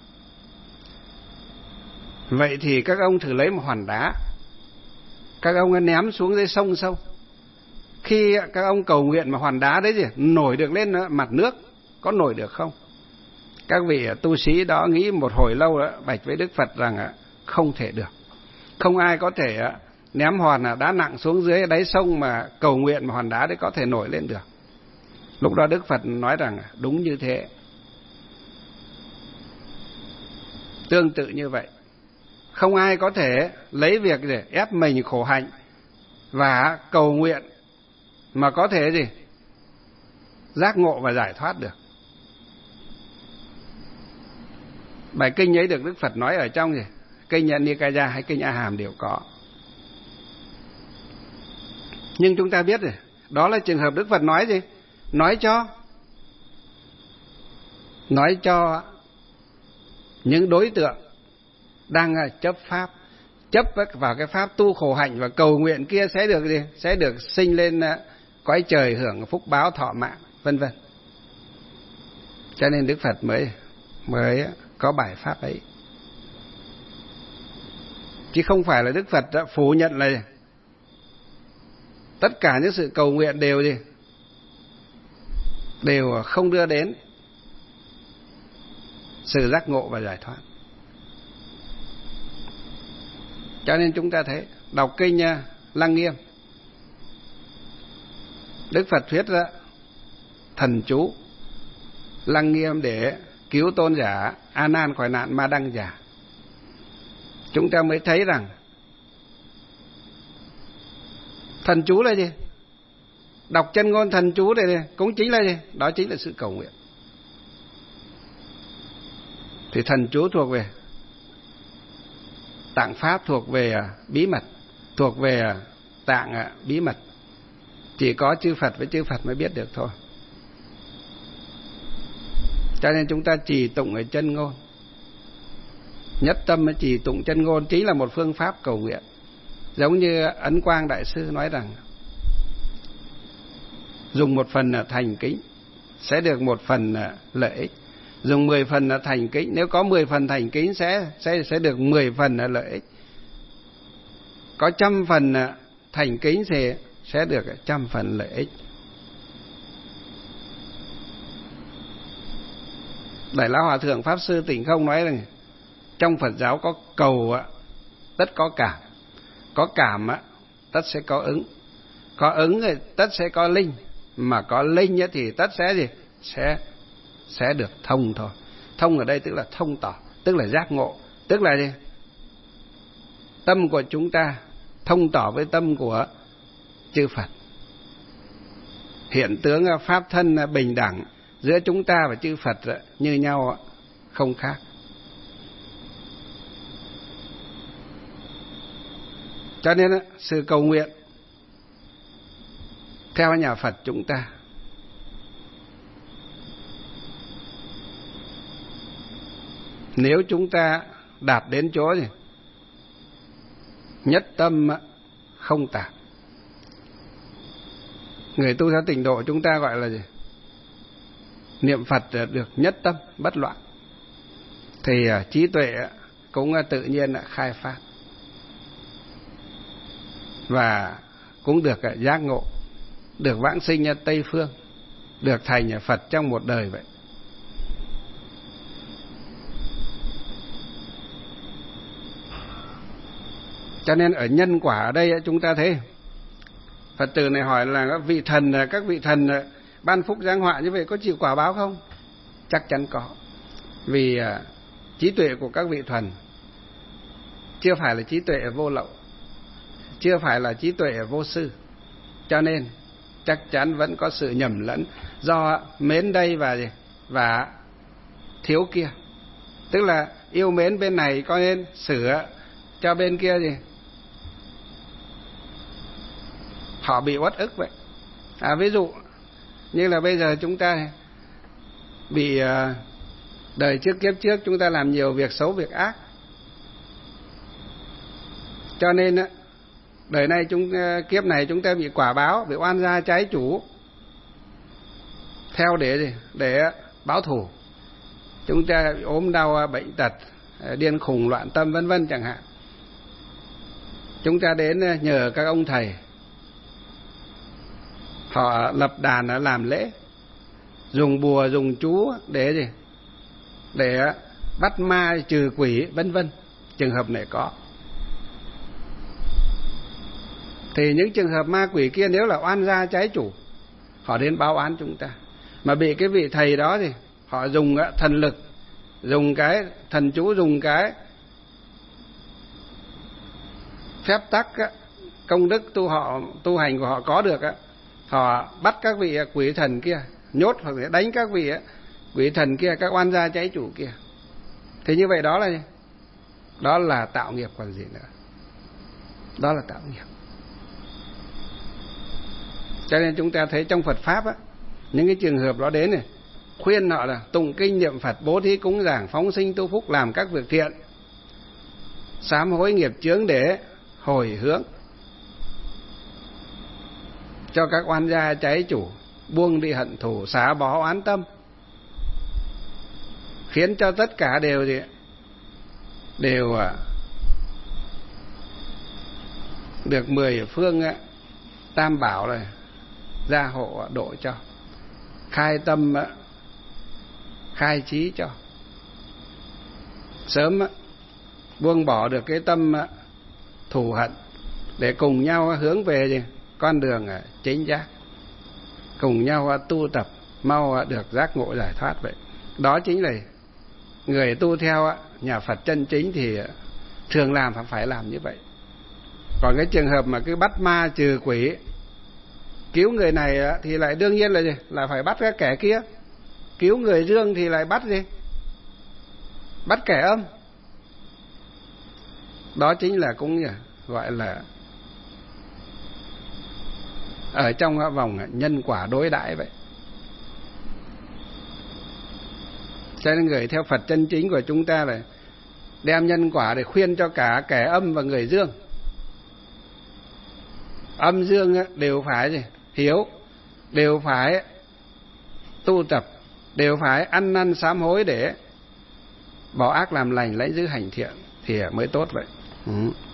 vậy thì các ông thử lấy một hòn đá, các ông ném xuống dưới sông sâu. Khi các ông cầu nguyện mà hòn đá đấy gì nổi được lên mặt nước, có nổi được không? Các vị tu sĩ đó nghĩ một hồi lâu đó, bạch với Đức Phật rằng không thể được. Không ai có thể ném hòn đá nặng xuống dưới đáy sông mà cầu nguyện mà hòn đá đấy có thể nổi lên được. Lúc đó Đức Phật nói rằng đúng như thế. Tương tự như vậy, không ai có thể lấy việc để ép mình khổ hạnh và cầu nguyện mà có thể gì giác ngộ và giải thoát được. Bài kinh ấy được Đức Phật nói ở trong gì kinh Nikaya hay kinh A Hàm đều có. Nhưng chúng ta biết rồi, đó là trường hợp Đức Phật nói gì? Nói cho nói cho những đối tượng đang chấp pháp, chấp vào cái pháp tu khổ hạnh và cầu nguyện kia sẽ được gì? Sẽ được sinh lên cõi trời, hưởng phúc báo thọ mạng vân vân. Cho nên Đức Phật mới mới có bài pháp ấy, chứ không phải là Đức Phật đã phủ nhận là tất cả những sự cầu nguyện đều gì? Đều không đưa đến sự giác ngộ và giải thoát. Cho nên chúng ta thấy đọc kinh Lăng Nghiêm, Đức Phật thuyết ra thần chú Lăng Nghiêm để cứu tôn giả A Nan khỏi nạn ma đăng giả. Chúng ta mới thấy rằng thần chú là gì? Đọc chân ngôn thần chú này cũng chính là gì? Đó chính là sự cầu nguyện. Thì thần chú thuộc về tạng pháp, thuộc về bí mật, thuộc về tạng bí mật, chỉ có chư Phật với chư Phật mới biết được thôi. Cho nên chúng ta trì tụng ở chân ngôn, nhất tâm trì tụng chân ngôn chính là một phương pháp cầu nguyện. Giống như Ấn Quang Đại Sư nói rằng dùng một phần thành kính sẽ được một phần lợi ích, dùng mười phần thành kính, nếu có mười phần thành kính sẽ sẽ sẽ được mười phần lợi ích, có trăm phần thành kính thì sẽ được trăm phần lợi ích. Đại Lão Hòa Thượng Pháp Sư Tịnh Không nói rằng trong Phật giáo có cầu tất có cảm, có cảm tất sẽ có ứng, có ứng thì tất sẽ có linh, mà có linh thì tất sẽ gì? Sẽ sẽ được thông thôi. Thông ở đây tức là thông tỏ, tức là giác ngộ, tức là gì? Tâm của chúng ta thông tỏ với tâm của chư Phật. Hiện tướng pháp thân bình đẳng giữa chúng ta và chư Phật như nhau, không khác. Cho nên sự cầu nguyện theo nhà Phật chúng ta nếu chúng ta đạt đến chỗ gì? Nhất tâm không tạp. Người tu theo tịnh độ chúng ta gọi là gì? Niệm Phật được nhất tâm bất loạn, thì trí tuệ cũng tự nhiên khai phát và cũng được giác ngộ, được vãng sinh Tây Phương, được thành Phật trong một đời vậy. Cho nên ở nhân quả ở đây chúng ta thấy Phật tử này hỏi là các vị thần, các vị thần ban phúc giáng họa như vậy có chịu quả báo không? Chắc chắn có. Vì trí tuệ của các vị thần chưa phải là trí tuệ vô lậu, chưa phải là trí tuệ vô sư, cho nên chắc chắn vẫn có sự nhầm lẫn do mến đây và và thiếu kia. Tức là yêu mến bên này có nên sửa cho bên kia gì? Họ bị uất ức vậy. À, ví dụ như là bây giờ chúng ta bị đời trước kiếp trước chúng ta làm nhiều việc xấu việc ác, cho nên đời này chúng kiếp này chúng ta bị quả báo, bị oan gia trái chủ, theo để gì? Để báo thù. Chúng ta bị ốm đau bệnh tật, điên khùng loạn tâm vân vân chẳng hạn. Chúng ta đến nhờ các ông thầy, họ lập đàn làm lễ, dùng bùa dùng chú để gì? Để bắt ma trừ quỷ vân vân. Trường hợp này có. Thì những trường hợp ma quỷ kia nếu là oan gia trái chủ, họ đến báo án chúng ta, mà bị cái vị thầy đó thì họ dùng thần lực, dùng cái thần chú, dùng cái phép tắc công đức tu họ tu hành của họ có được, họ bắt các vị quỷ thần kia, nhốt hoặc là đánh các vị quỷ thần kia, các oan gia trái chủ kia. Thì như vậy đó là gì? Đó là tạo nghiệp còn gì nữa. Đó là tạo nghiệp. Cho nên chúng ta thấy trong Phật Pháp á, những cái trường hợp đó đến này, khuyên họ là tụng kinh niệm Phật, bố thí cúng dường, phóng sinh tu phúc, làm các việc thiện, sám hối nghiệp chướng để hồi hướng, cho các oan gia trái chủ buông đi hận thù, xả bỏ oán tâm, khiến cho tất cả đều gì? Đều được mười phương Tam bảo này gia hộ độ cho, khai tâm khai trí cho, sớm buông bỏ được cái tâm thù hận để cùng nhau hướng về con đường chính giác, cùng nhau tu tập mau được giác ngộ giải thoát. Vậy đó chính là người tu theo nhà Phật chân chính thì thường làm phải làm như vậy. Còn cái trường hợp mà cứ bắt ma trừ quỷ, cứu người này thì lại đương nhiên là gì? Là phải bắt cái kẻ kia. Cứu người dương thì lại bắt gì? Bắt kẻ âm. Đó chính là cũng gọi là ở trong vòng nhân quả đối đãi vậy. Cho nên người theo Phật chân chính của chúng ta là đem nhân quả để khuyên cho cả kẻ âm và người dương. Âm dương đều phải gì? Hiểu, đều phải tu tập, đều phải ăn năn sám hối để bỏ ác làm lành, lấy giữ hành thiện thì mới tốt vậy. Ừ.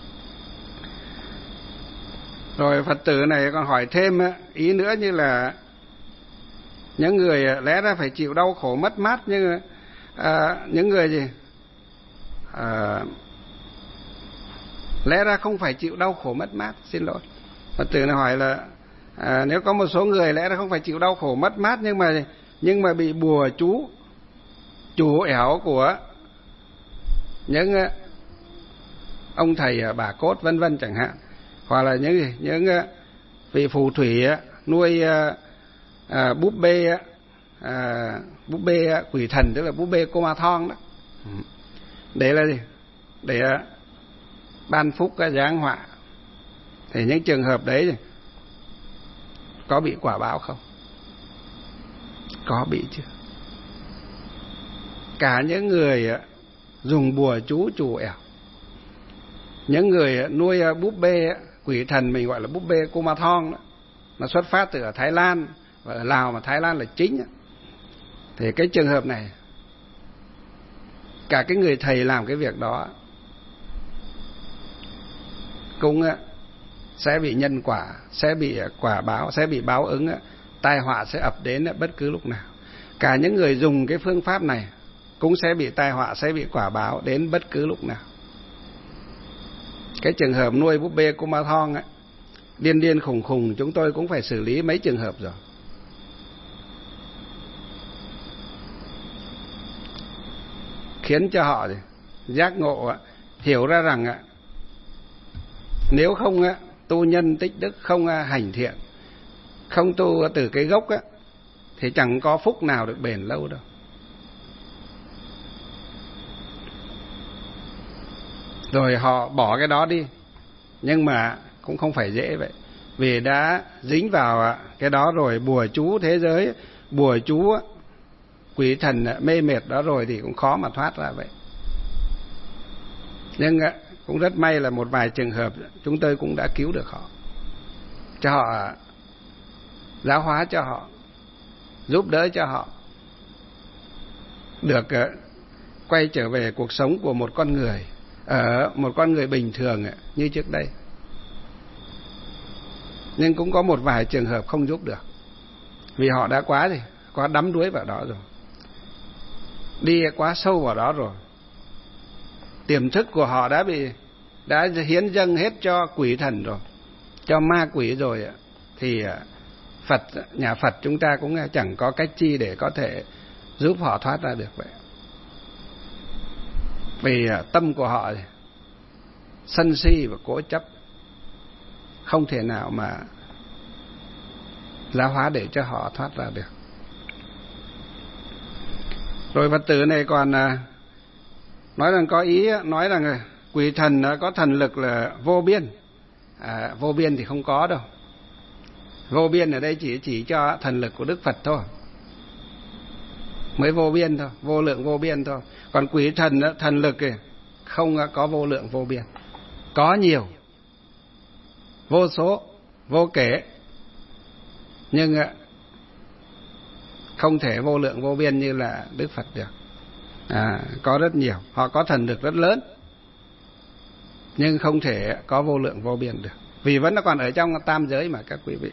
Rồi Phật tử này còn hỏi thêm ý nữa, như là những người lẽ ra phải chịu đau khổ mất mát, nhưng à, những người gì à, lẽ ra không phải chịu đau khổ mất mát. Xin lỗi, Phật tử này hỏi là à, nếu có một số người lẽ ra không phải chịu đau khổ mất mát, nhưng mà nhưng mà bị bùa chú chủ ẻo của những ông thầy bà cốt vân vân chẳng hạn, hoặc là những những vị phù thủy nuôi à, búp bê à, búp bê quỷ thần, tức là búp bê cô ma thong đó, để là gì? Để ban phúc giáng họa. Thì những trường hợp đấy có bị quả báo không? Có bị chứ. Cả những người dùng bùa chú chủ ẻo, những người nuôi búp bê quỷ thần mình gọi là búp bê cô ma thong đó, nó xuất phát từ ở Thái Lan, và ở Lào mà Thái Lan là chính. Thì cái trường hợp này, cả cái người thầy làm cái việc đó cũng sẽ bị nhân quả, sẽ bị quả báo, sẽ bị báo ứng, tai họa sẽ ập đến bất cứ lúc nào. Cả những người dùng cái phương pháp này cũng sẽ bị tai họa, sẽ bị quả báo đến bất cứ lúc nào. Cái trường hợp nuôi búp bê cô ma thong ấy, điên điên khùng khùng, chúng tôi cũng phải xử lý mấy trường hợp rồi. Khiến cho họ giác ngộ, hiểu ra rằng nếu không tu nhân tích đức, không hành thiện, không tu từ cái gốc thì chẳng có phúc nào được bền lâu đâu. Rồi họ bỏ cái đó đi, nhưng mà cũng không phải dễ vậy, vì đã dính vào cái đó rồi, bùa chú thế giới, bùa chú quỷ thần mê mệt đó rồi thì cũng khó mà thoát ra vậy. Nhưng cũng rất may là một vài trường hợp chúng tôi cũng đã cứu được họ, cho họ giáo hóa, cho họ giúp đỡ, cho họ được quay trở về cuộc sống của một con người, ở một con người bình thường như trước đây. Nhưng cũng có một vài trường hợp không giúp được, vì họ đã quá gì, quá đắm đuối vào đó rồi, đi quá sâu vào đó rồi. Tiềm thức của họ đã bị đã hiến dâng hết cho quỷ thần rồi, cho ma quỷ rồi, thì Phật, nhà Phật chúng ta cũng chẳng có cách chi để có thể giúp họ thoát ra được vậy. Vì tâm của họ sân si và cố chấp, không thể nào mà giáo hóa để cho họ thoát ra được. Rồi Phật tử này còn nói rằng có ý nói rằng quỷ thần có thần lực là vô biên. À, vô biên thì không có đâu. Vô biên ở đây chỉ chỉ cho thần lực của Đức Phật thôi, mới vô biên thôi, vô lượng vô biên thôi. Còn quỷ thần thần lực thì không có vô lượng vô biên, có nhiều, vô số, vô kể, nhưng không thể vô lượng vô biên như là Đức Phật được. À, có rất nhiều, họ có thần lực rất lớn, nhưng không thể có vô lượng vô biên được. vì vẫn nó còn ở trong tam giới mà các quý vị.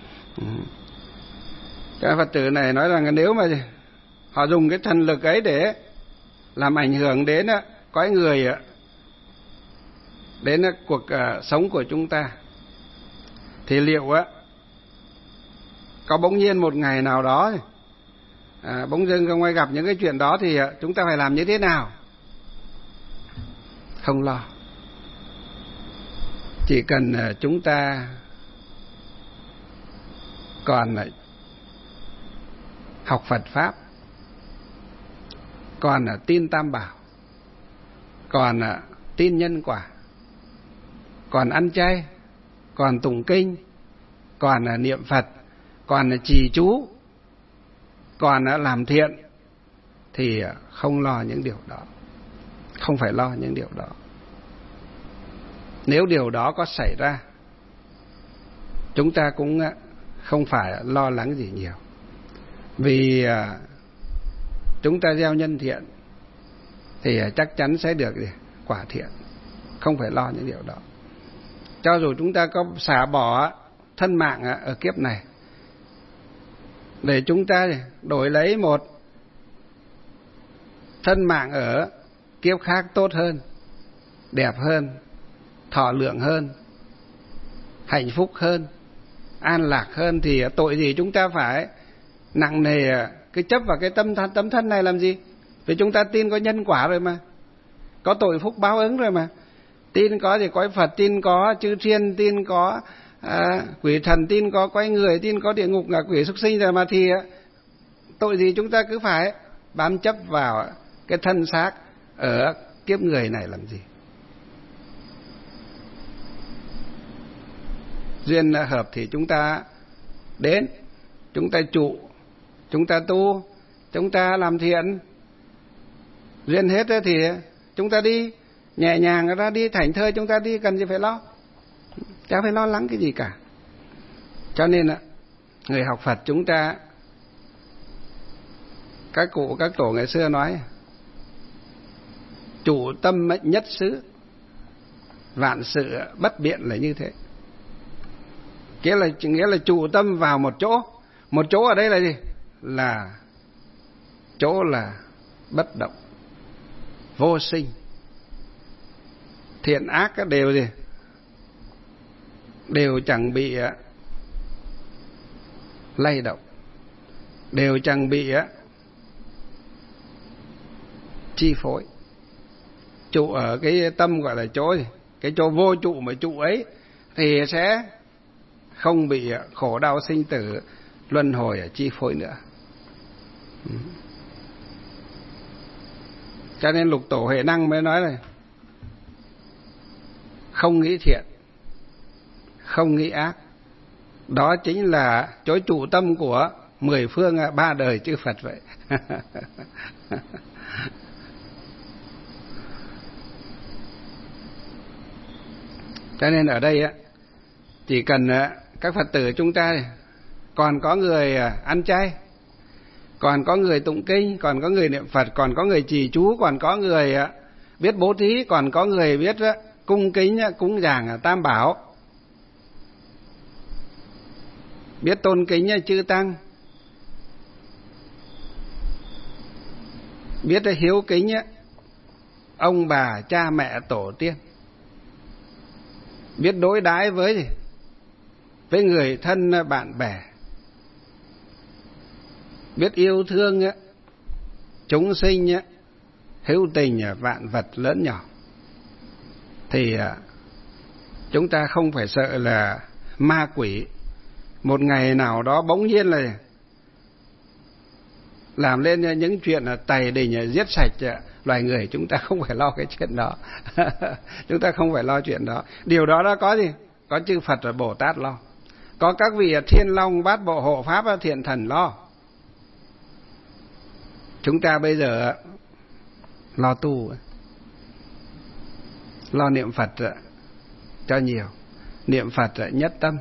Các Phật tử này nói rằng nếu mà họ dùng cái thần lực ấy để làm ảnh hưởng đến cõi người, đến cuộc sống của chúng ta, thì liệu có bỗng nhiên một ngày nào đó à, bỗng dưng không ai gặp những cái chuyện đó thì chúng ta phải làm như thế nào? Không lo. Chỉ cần chúng ta còn học Phật Pháp, còn tin Tam Bảo, còn tin nhân quả, còn ăn chay, còn tụng kinh, còn niệm Phật, còn trì chú, còn làm thiện, thì không lo những điều đó. Không phải lo những điều đó. Nếu điều đó có xảy ra, chúng ta cũng không phải lo lắng gì nhiều. Vì chúng ta gieo nhân thiện thì chắc chắn sẽ được quả thiện. Không phải lo những điều đó. Cho dù chúng ta có xả bỏ thân mạng ở kiếp này để chúng ta đổi lấy một thân mạng ở kiếp khác tốt hơn, đẹp hơn, thọ lượng hơn, hạnh phúc hơn, an lạc hơn, thì tội gì chúng ta phải nặng nề cái chấp vào cái tâm thân, tâm thân này làm gì? Vì chúng ta tin có nhân quả rồi mà, có tội phúc báo ứng rồi mà, tin có thì cõi Phật, tin có chư thiên, tin có à, quỷ thần, tin có cõi người, tin có địa ngục, ngạ quỷ, súc sinh rồi mà, thì tội gì chúng ta cứ phải bám chấp vào cái thân xác ở kiếp người này làm gì? Duyên hợp thì chúng ta đến, chúng ta trụ, chúng ta tu, chúng ta làm thiện. Duyên hết thì chúng ta đi nhẹ nhàng ra, đi thảnh thơi, chúng ta đi, cần gì phải lo, chả phải lo lắng cái gì cả. Cho nên người học Phật chúng ta, các cụ các tổ ngày xưa nói chủ tâm nhất xứ, vạn sự bất biện là như thế. Nghĩa là nghĩa là trụ tâm vào một chỗ. Một chỗ ở đây là gì? Là chỗ là bất động, vô sinh. Thiện ác các đều gì? Đều chẳng bị lay động, đều chẳng bị chi phối. Trụ ở cái tâm gọi là chỗ gì? Cái chỗ vô trụ mà trụ ấy thì sẽ không bị khổ đau sinh tử luân hồi ở chi phối nữa. Cho nên Lục Tổ Huệ Năng mới nói này: không nghĩ thiện, không nghĩ ác, đó chính là chỗ trụ tâm của mười phương ba đời chư Phật vậy. Cho nên ở đây chỉ cần các Phật tử chúng ta còn có người ăn chay, còn có người tụng kinh, còn có người niệm Phật, còn có người trì chú, còn có người biết bố thí, còn có người biết cung kính cúng dường Tam Bảo, biết tôn kính chư tăng, biết hiếu kính ông bà cha mẹ tổ tiên, biết đối đãi với với người thân bạn bè, biết yêu thương chúng sinh, hữu tình vạn vật lớn nhỏ, thì chúng ta không phải sợ là ma quỷ một ngày nào đó bỗng nhiên là làm lên những chuyện tày đình giết sạch loài người. Chúng ta không phải lo cái chuyện đó. Chúng ta không phải lo chuyện đó. Điều đó đã có gì? Có chư Phật và Bồ Tát lo, có các vị Thiên Long Bát Bộ Hộ Pháp Thiện Thần lo. Chúng ta bây giờ lo tu, lo niệm Phật cho nhiều, niệm Phật nhất tâm,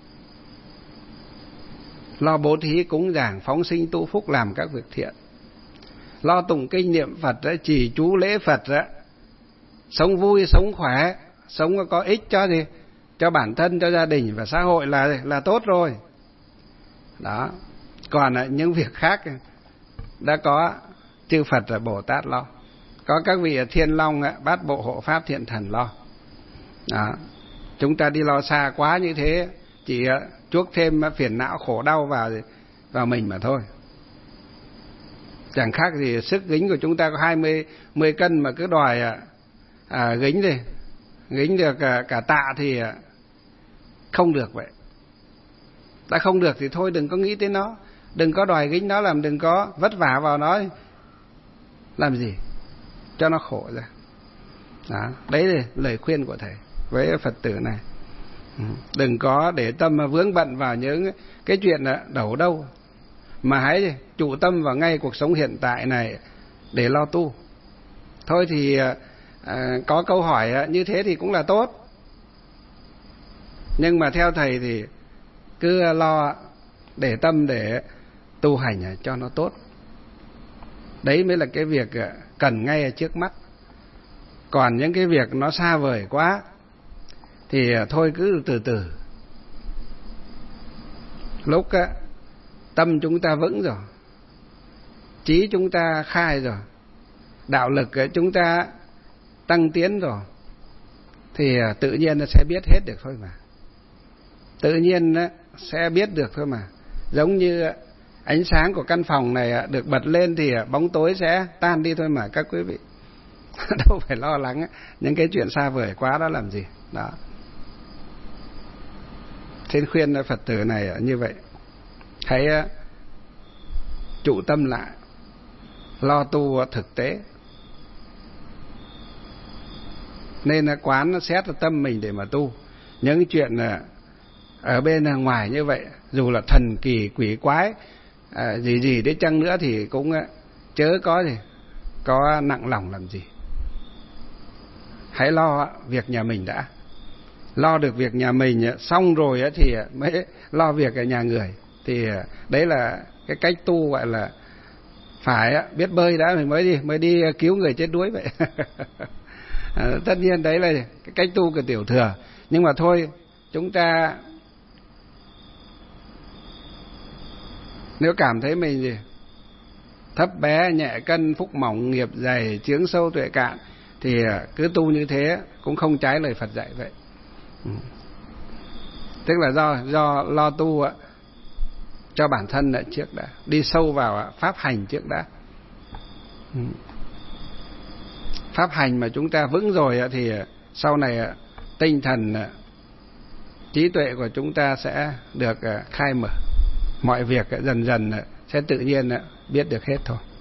lo bố thí cúng dường phóng sinh tu phúc làm các việc thiện, lo tụng kinh niệm Phật, trì chú lễ Phật, sống vui sống khỏe, sống có ích cho gì cho bản thân, cho gia đình và xã hội là là tốt rồi. Đó. Còn những việc khác đã có chư Phật và Bồ Tát lo, có các vị Thiên Long, Bát Bộ Hộ Pháp Thiện Thần lo. Đó. Chúng ta đi lo xa quá như thế, chỉ chuốc thêm phiền não khổ đau vào vào mình mà thôi. Chẳng khác gì sức gính của chúng ta có hai mươi mười cân mà cứ đòi à, gính đi, gính được cả, cả tạ thì không được vậy. Đã không được thì thôi đừng có nghĩ tới nó, đừng có đòi gính nó, làm đừng có vất vả vào nó, làm gì cho nó khổ ra. Đó, đấy là lời khuyên của thầy với Phật tử này. Đừng có để tâm vướng bận vào những cái chuyện đầu đâu, mà hãy trụ tâm vào ngay cuộc sống hiện tại này để lo tu. Thôi thì à, có câu hỏi như thế thì cũng là tốt, nhưng mà theo thầy thì cứ lo để tâm để tu hành cho nó tốt. Đấy mới là cái việc cần ngay ở trước mắt. Còn những cái việc nó xa vời quá thì thôi cứ từ từ. Lúc á, tâm chúng ta vững rồi, trí chúng ta khai rồi, đạo lực chúng ta tăng tiến rồi, thì tự nhiên nó sẽ biết hết được thôi mà. Tự nhiên nó sẽ biết được thôi mà. Giống như ánh sáng của căn phòng này được bật lên thì bóng tối sẽ tan đi thôi mà các quý vị. Đâu phải lo lắng những cái chuyện xa vời quá đó làm gì. Đó. Xin khuyên Phật tử này như vậy. Hãy trụ tâm lại, lo tu thực tế. Nên quán xét tâm mình để mà tu. Những chuyện ở bên ngoài như vậy, dù là thần kỳ quỷ quái à, gì gì đến chăng nữa thì cũng chớ có gì có nặng lòng làm gì. Hãy lo việc nhà mình đã. Lo được việc nhà mình xong rồi thì mới lo việc ở nhà người. Thì đấy là cái cách tu gọi là phải biết bơi đã mình mới đi mới đi cứu người chết đuối vậy. À, tất nhiên đấy là cái cách tu của tiểu thừa. Nhưng mà thôi, chúng ta nếu cảm thấy mình gì thấp bé, nhẹ cân, phúc mỏng, nghiệp dày, chướng sâu, tuệ cạn thì cứ tu như thế cũng không trái lời Phật dạy vậy. Ừ. Tức là do do lo tu cho bản thân lại trước đã, đi sâu vào pháp hành trước đã. Ừ. Pháp hành mà chúng ta vững rồi thì sau này tinh thần, trí tuệ của chúng ta sẽ được khai mở. Mọi việc dần dần sẽ tự nhiên biết được hết thôi.